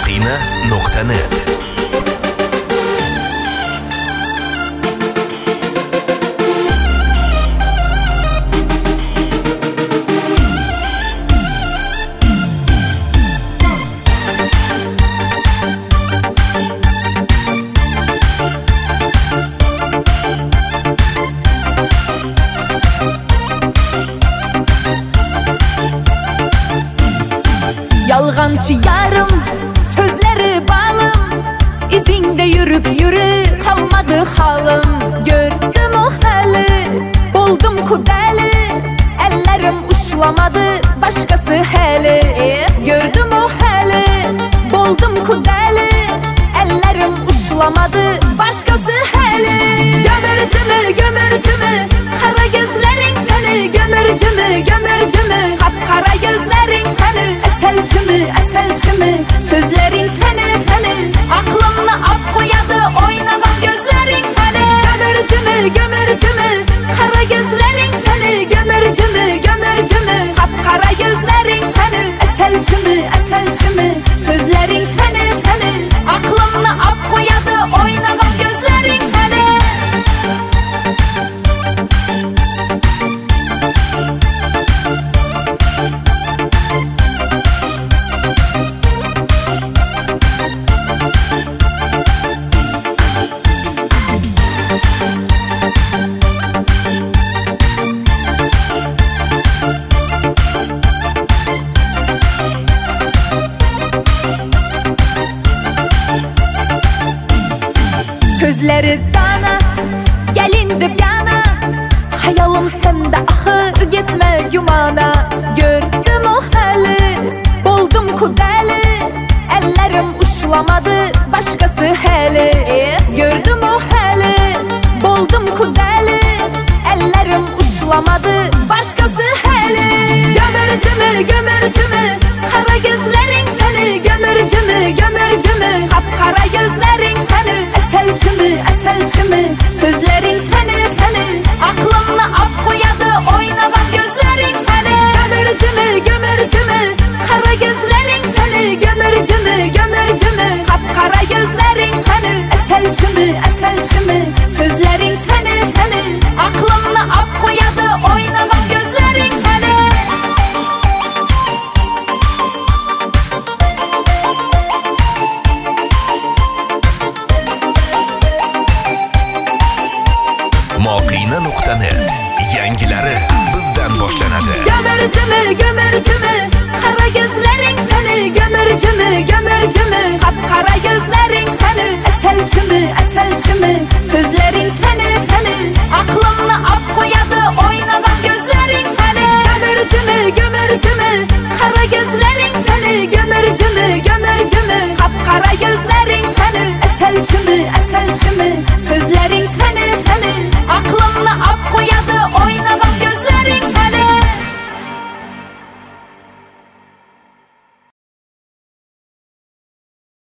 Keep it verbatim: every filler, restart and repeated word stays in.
moqina nokta net. Yalgancı yarım, sözleri balım, izinde yürüp yürü kalmadı halım. Gördüm o hali, oldum kudeli, ellerim uçlamadı başkası heli. Gördüm o hali, oldum kudeli, ellerim uçlamadı başkası heli. Gömürcü mü, gömürcü mü, kara gözlerin seni. Gömürcü mü, gömürcü mü, kapkara gözlerin seni. Eselçi mi, eselçi mi, sözlerin seni, seni. Aklımla af koyadı oynamak gözlerin seni. Gömürcü mü, gömürcü mü, kara gözlerin seni. Gömürcü mü, gömürcü mü, kapkara gözlerin seni. Eselçi mi, eselçi mi, sözlerin seni, seni. Aklımla af koyadı oynamak gözlerin seni. Sözleri dana, gelindi yana, hayalım sende ahır gitme yumana. Gördüm o hali, oldum kudeli, ellerim uçlamadı başkası heli. Gördüm o hali, oldum kudeli, ellerim uçlamadı başkası heli. Gömürcü mü, gömürcü mü, kara gözlerin seni. Gömürcü mü, gömürcü mü, kapkara gözlerin seni. Eselçi mi, eselçi mi, sözlerin seni, seni. Aklımla af koyadı oynamak gözlerin seni. Gömürcü mü, gömürcü mü, kara gözlerin seni. Gömürcü mü, gömürcü mü, kapkara gözlerin seni. Eselçi mi, eselçi mi, sözlerin seni, seni. Aklımla af koyadı oynamak gözlerin seni. moqina nokta net. Yangilari bizdan boshlanadi. Gömürcü mü, gömürcü mü, kara gözlerin seni. Gömürcü mü, gömürcü mü, kapkara gözlerin seni. Eselçi mi, eselçi mi, sözlerin seni, seni. Aklımla af koyadı oynamak gözlerin seni. Gömürcü mü, gömürcü mü, kara gözlerin seni. Gömürcü mü, gömürcü mü, kapkara gözlerin seni. Eselçi mi,